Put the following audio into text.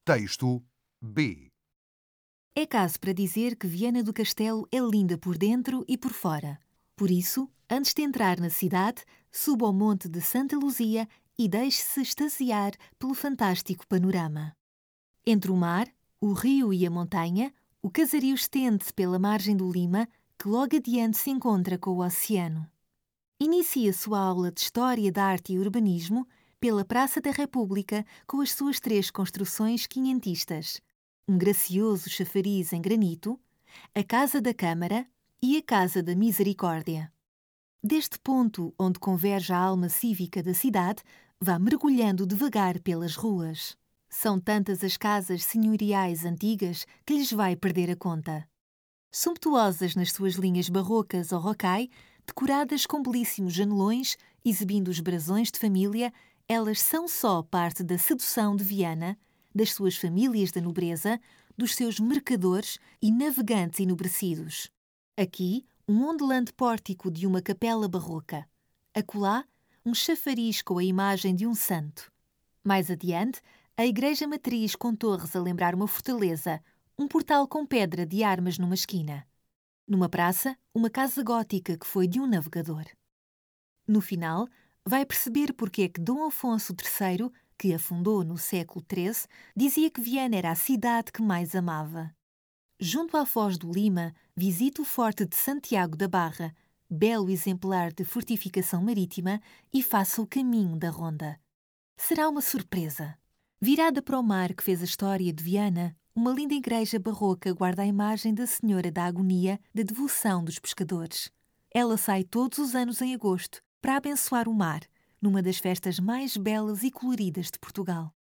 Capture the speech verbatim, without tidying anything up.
Texto B. É caso para dizer que Viana do Castelo é linda por dentro e por fora. Por isso, antes de entrar na cidade, suba ao Monte de Santa Luzia e deixe-se extasiar pelo fantástico panorama. Entre o mar, o rio e a montanha, o casario estende-se pela margem do Lima, que logo adiante se encontra com o oceano. Inicia sua aula de História da Arte e Urbanismo pela Praça da República com as suas três construções quinhentistas, um gracioso chafariz em granito, a Casa da Câmara e a Casa da Misericórdia. Deste ponto onde converge a alma cívica da cidade, vá mergulhando devagar pelas ruas. São tantas as casas senhoriais antigas que lhes vai perder a conta. Sumptuosas nas suas linhas barrocas ou rocai, decoradas com belíssimos janelões, exibindo os brasões de família, elas são só parte da sedução de Viana, das suas famílias da nobreza, dos seus mercadores e navegantes enobrecidos. Aqui, um ondulante pórtico de uma capela barroca. Acolá, um chafariz com a imagem de um santo. Mais adiante, a igreja matriz com torres a lembrar uma fortaleza, um portal com pedra de armas numa esquina. Numa praça, uma casa gótica que foi de um navegador. No final, vai perceber porque é que Dom Afonso terceiro, que a fundou no século treze, dizia que Viana era a cidade que mais amava. Junto à Foz do Lima, visite o Forte de Santiago da Barra, belo exemplar de fortificação marítima, e faça o caminho da Ronda. Será uma surpresa. Virada para o mar que fez a história de Viana, uma linda igreja barroca guarda a imagem da Senhora da Agonia da devoção dos pescadores. Ela sai todos os anos em agosto para abençoar o mar, numa das festas mais belas e coloridas de Portugal.